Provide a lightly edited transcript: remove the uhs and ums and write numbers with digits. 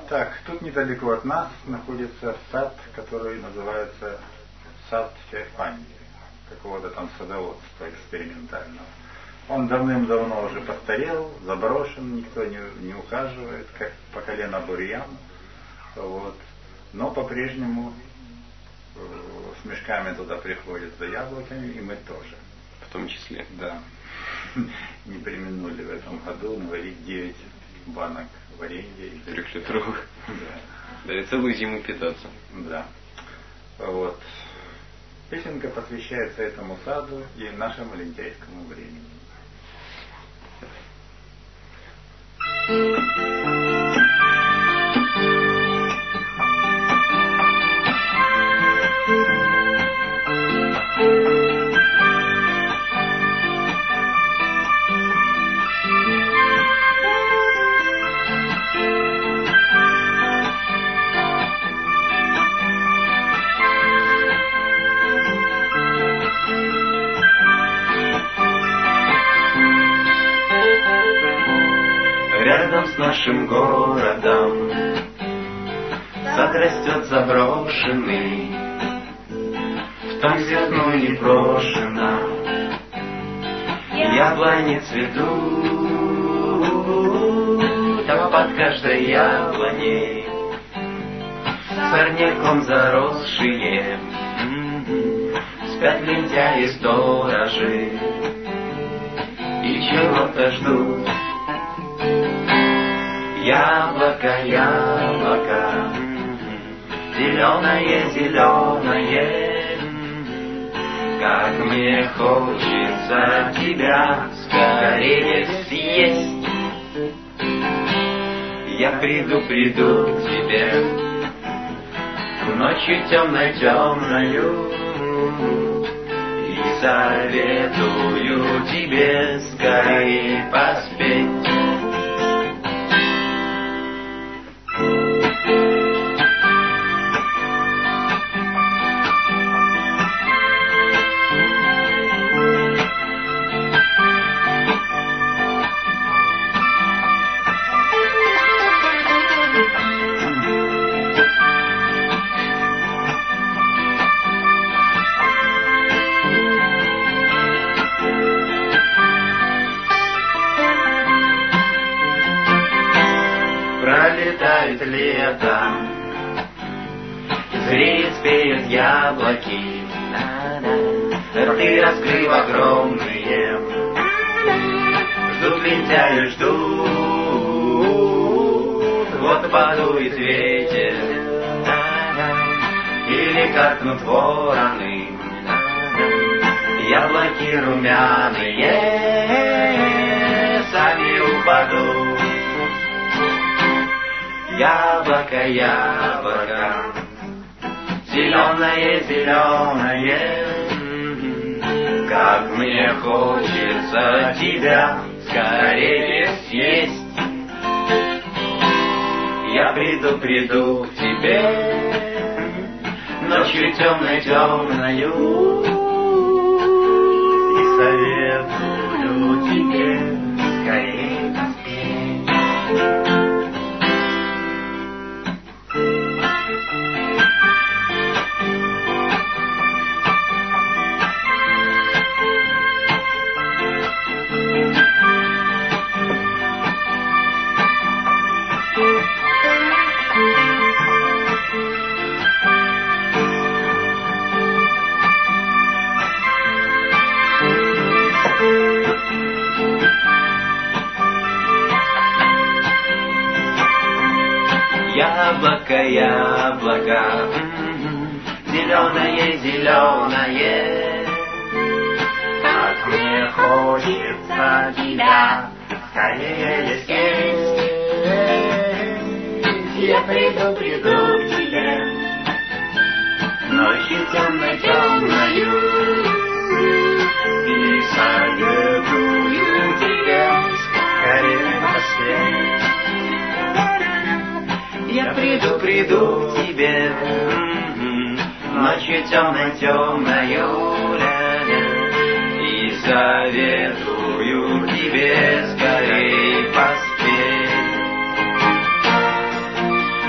Так, тут недалеко от нас находится сад, который называется сад Феофании, какого-то там садоводства экспериментального. Он давным-давно уже постарел, заброшен, никто не ухаживает, как по колено бурьян. Вот. Но по-прежнему с мешками туда приходят за яблоками, и мы тоже. В том числе. Да. Не преминули в этом году наварить 9 банок варенья. 3-литровых. Да. Да, и целую зиму питаться. Да. Вот. Песенка посвящается этому саду и нашему лентяйскому времени. Рядом с нашим городом сад растет заброшенный, в том зерно не брошено, яблони цветут, там под каждой яблоней сорняком заросшие спят лентяи сторожи и чего-то ждут. Яблоко, яблоко, зеленое, зеленое, как мне хочется тебя скорее съесть. Я приду к тебе ночью темной, темною и советую тебе скорее поспеть. Пролетает лето, зреет, спеют яблоки, рты раскрыв огромные, ждут лентяи, ждут, вот подует ветер, или каркнут вороны, яблоки румяные сами упадут. Яблоко, яблоко, зеленое, зеленое, как мне хочется тебя скорее съесть. Я приду к тебе ночью темной, темною и советую тебе скорее поспеть. Яблоко, яблоко, зеленое, зеленое, как мне хочется тебя скорее съесть. Я приду к тебе ночью темной, темною и советую тебе скорее поспеть. Я приду к тебе ночью темной, темною и советую тебе скорее поспеть.